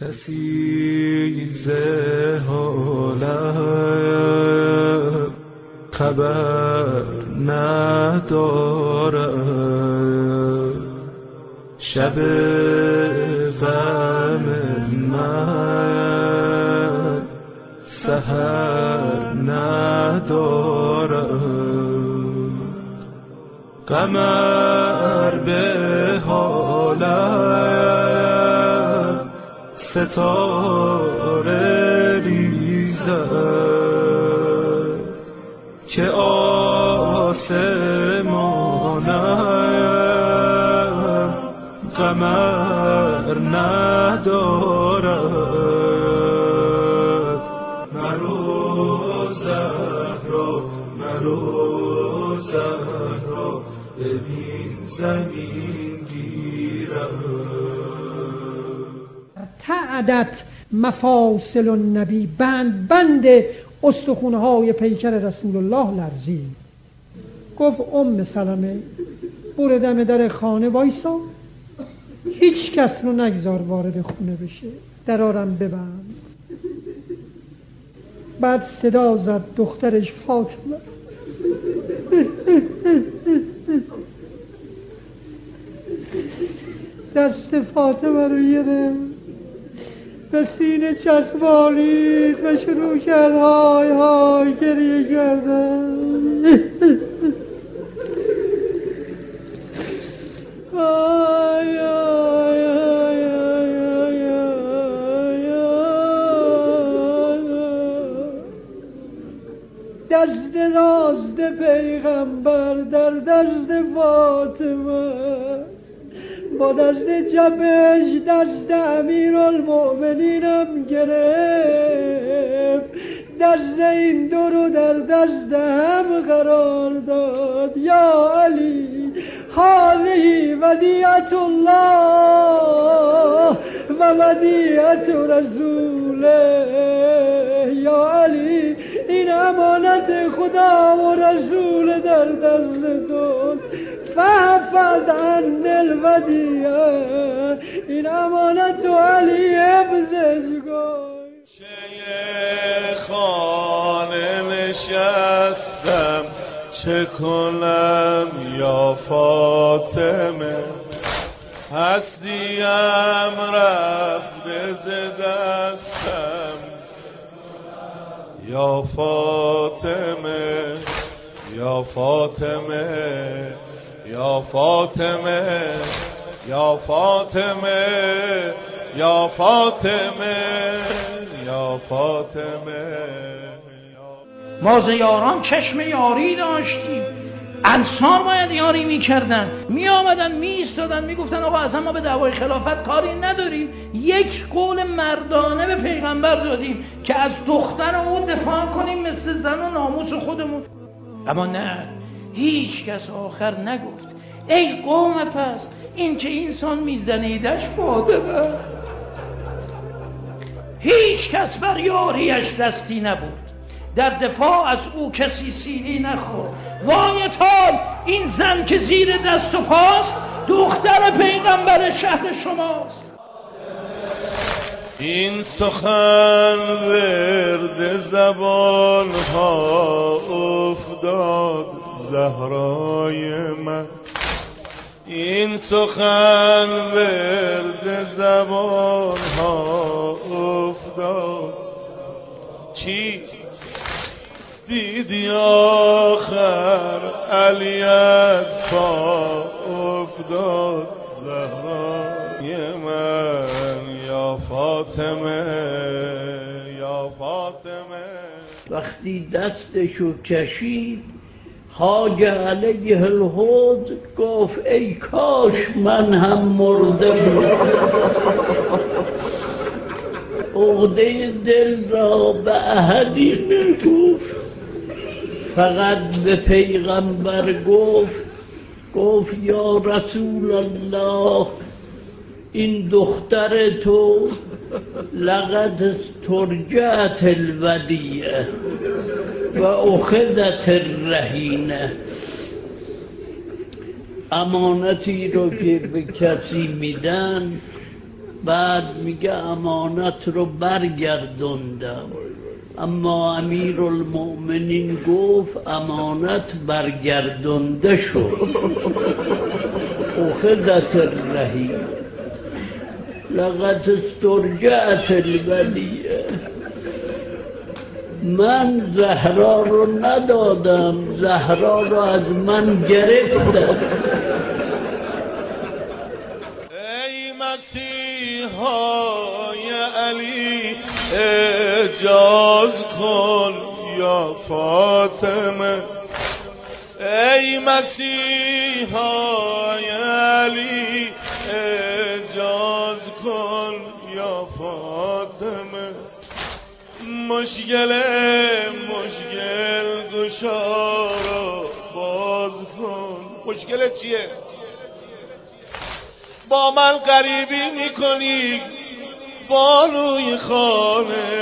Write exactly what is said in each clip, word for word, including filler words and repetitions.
کسی ز حالم خبر ندارد، شب غم من سحر ندارد. قمر به حالم ستاره ریزد که آسمانم قمر ندارد. مرو زهرا مرو زهرا ببین زمین گیرد. تعدت مفاصل النبی، بند بند استخونه های پیکر رسول الله لرزید. گفت ام سلمه برو دم در خانه وایسا، هیچ کس رو نگذار وارد خونه بشه، درارم ببند. بعد صدا زد دخترش فاطمه دست فاطمه رو گرفت به سینه چسبانید و شروع کرد های های گریه کردن. آی آی آی آی آی آی دست راست پیغمبر در دست فاطمه، با دست چپش دست امیرالمؤمنینم گرفت، دست این دو رو در دست هم قرار داد. یا علی هذه ودیعت الله و ودیعت رسوله. یا علی این امانت خدا و رسول در دست توست، فحفظ عن الودیعه، این امانت و علی حفظش کن. شیخانه نشستم چه کنم یا فاطمه، هستیم رفته ز دستم یا فاطمه یا فاطمه یا فاطمه یا فاطمه یا فاطمه یا فاطمه. ما ز یاران چشم یاری داشتیم، انصار باید یاری میکردن، می آمدن می ایستادن می گفتن آقا اصلا ما به دعوای خلافت کاری نداریم، یک قول مردانه به پیغمبر دادیم که از دختر اون دفاع کنیم مثل زن و ناموس خودمون. اما نه، هیچ کس آخر نگفت ای قوم پس این که اینسان میزنیدش فاطمه. هیچ کس بر یاریش دستی نبود، در دفاع از او کسی سیلی نخورد. وای تال این زن که زیر دست و پاست دختر پیغمبر شهر شماست. این سخن ورد زبان ها افتاد زهرای من، این سخن ورد زبان ها افتاد. چی دیدی آخر علی از پا افتاد زهرای من یا فاطمه یا فاطمه. وقتی دستشو کشید حاج علیه الحوض گفت ای کاش من هم مرده بودم. عقده دل را به احدی نگفت، فقط به پیغمبر گفت گفت یا رسول الله این دختر تو لقد ترجعت الودیعه و اخذت الرهینه. امانتی رو که به کسی میدن بعد میگه امانت رو برگردوندم، اما امیرالمؤمنین گفت امانت برگردونده شد. اخذت الرهین لقد استرجعت الولیه. من زهرا رو ندادم، زهرا رو از من گرفتم. ای مسیحای علی اجاز کن یا فاطمه، ای مسیحای علی اجاز کن یا فاطمه، مشکل مشکل گشارا باز کن. مشکل چیه؟ با من غریبی میکنی بانوی خانه،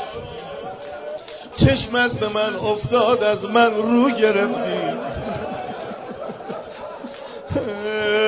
چشمت به من افتاد از من رو گرفتی.